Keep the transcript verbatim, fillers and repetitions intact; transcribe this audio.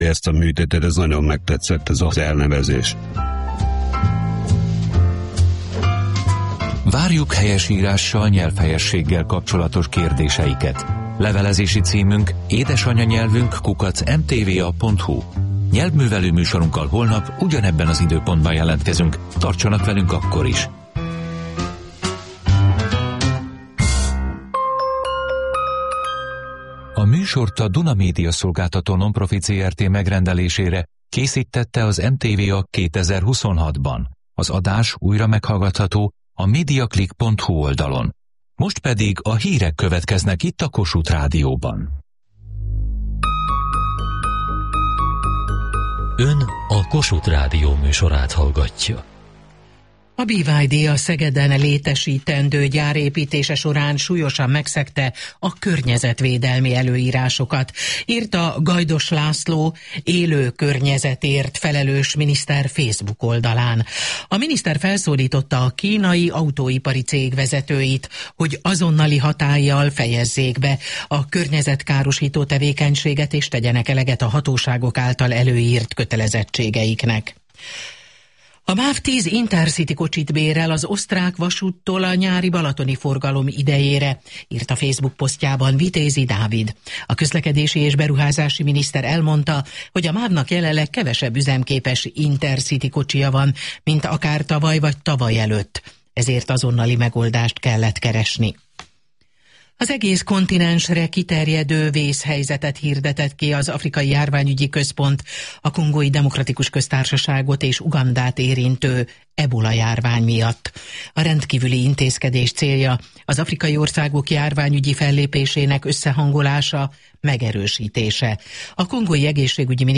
ezt a műtétet, ez nagyon megtetszett, ez az elnevezés. Várjuk helyesírással, nyelvhelyességgel kapcsolatos kérdéseiket. Levelezési címünk édesanyanyelvünk kukac em té vé á pont hú. Nyelvművelő műsorunkkal holnap ugyanebben az időpontban jelentkezünk. Tartsanak velünk akkor is! A műsort a Duna Média Szolgáltató Nonprofit zé er té megrendelésére készítette az em té vé á kétezer-huszonhatban. Az adás újra meghallgatható a mediaclick pont hú oldalon. Most pedig a hírek következnek itt a Kossuth Rádióban. Ön a Kossuth Rádió műsorát hallgatja. A bé vé dé a Szegeden létesítendő gyár építése során súlyosan megszegte a környezetvédelmi előírásokat, írta Gajdos László, élő környezetért felelős miniszter Facebook oldalán. A miniszter felszólította a kínai autóipari cég vezetőit, hogy azonnali hatállyal fejezzék be a környezetkárosító tevékenységet és tegyenek eleget a hatóságok által előírt kötelezettségeiknek. A MÁV tíz Intercity kocsit bérel az osztrák vasúttól a nyári balatoni forgalom idejére, írt a Facebook posztjában Vitézi Dávid. A közlekedési és beruházási miniszter elmondta, hogy a MÁV-nak jelenleg kevesebb üzemképes Intercity kocsija van, mint akár tavaly vagy tavaly előtt. Ezért azonnali megoldást kellett keresni. Az egész kontinensre kiterjedő vészhelyzetet hirdetett ki az Afrikai Járványügyi Központ a Kongói Demokratikus Köztársaságot és Ugandát érintő ebola járvány miatt. A rendkívüli intézkedés célja az afrikai országok járványügyi fellépésének összehangolása, megerősítése. A kongói egészségügyi